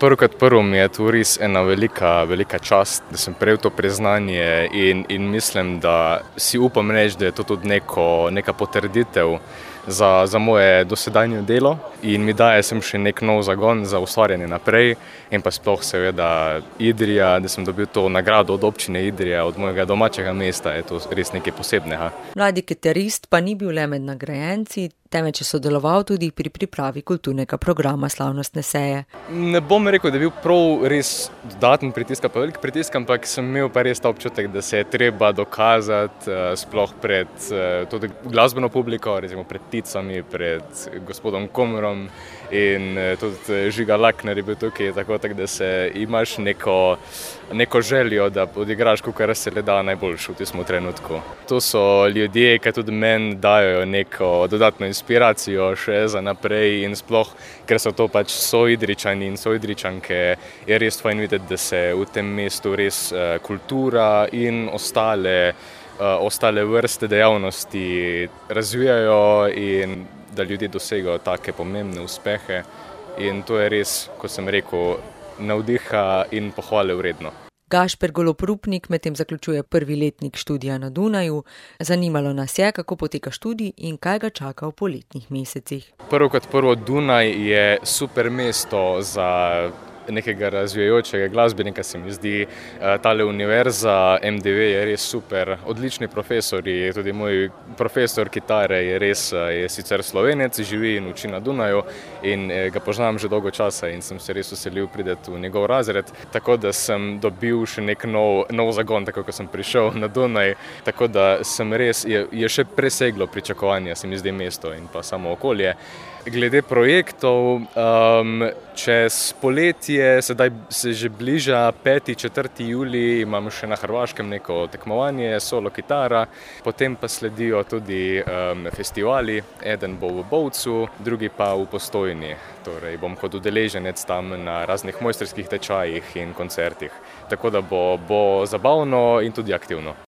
Prvo kot prvo mi je to res ena velika čast, da sem prejel to priznanje in mislim, da si upam reči, da je to tudi neka potrditev za moje dosedanje delo in mi daje sem še nek nov zagon za ustvarjanje naprej in pa sploh seveda Idrija, da sem dobil to nagrado od občine Idrija, od mojega domačega mesta, je to res nekaj posebnega. Mladi kitarist pa ni bil le med nagrajenci, temveč je sodeloval tudi pri pripravi kulturnega programa slavnostne seje. Ne bom rekel, da je bil prav res dodaten pritisk, pa velik pritisk, ampak sem imel pa res ta občutek, da se je treba dokazati sploh pred tudi glasbeno publiko, recimo pred Ticami, pred gospodom Komorom in tudi Žiga Lakner je bil tukaj, tako da se imaš neko željo, da odigraš, kakor se le da najboljše v tistem trenutku. To so ljudje, ki tudi meni dajo neko dodatno inspiracijo še za naprej in sploh, ker so to pač Soidričani in Soidričanke, je res fajn videti, da se v tem mestu res kultura in ostale vrste dejavnosti razvijajo in da ljudje dosegajo take pomembne uspehe in to je res, kot sem rekel, navdiha in pohvale vredno. Gašper Golob Rupnik medtem zaključuje prvi letnik študija na Dunaju. Zanimalo nas je, kako poteka študij in kaj ga čaka v poletnih mesecih. Prvo kot prvo, Dunaj je super mesto za nekega razvijajočega glasbenika, se mi zdi. Tale univerza MDV je res super, odlični profesori, tudi moj profesor kitare je sicer Slovenec, živi in uči na Dunaju in ga poznam že dolgo časa in sem se res veselil priti v njegov razred, tako da sem dobil še nek nov zagon, tako ko sem prišel na Dunaj, tako da sem res, je še preseglo pričakovanja, se mi zdi mesto in pa samo okolje. Glede projektov, čez poletje, sedaj se že bliža 5. 4. julij, imam še na Hrvaškem neko tekmovanje, solo kitara, potem pa sledijo tudi festivali, eden bo v Bovcu, drugi pa v Postojni, torej bom kot udeleženec tam na raznih mojstrskih tečajih in koncertih, tako da bo zabavno in tudi aktivno.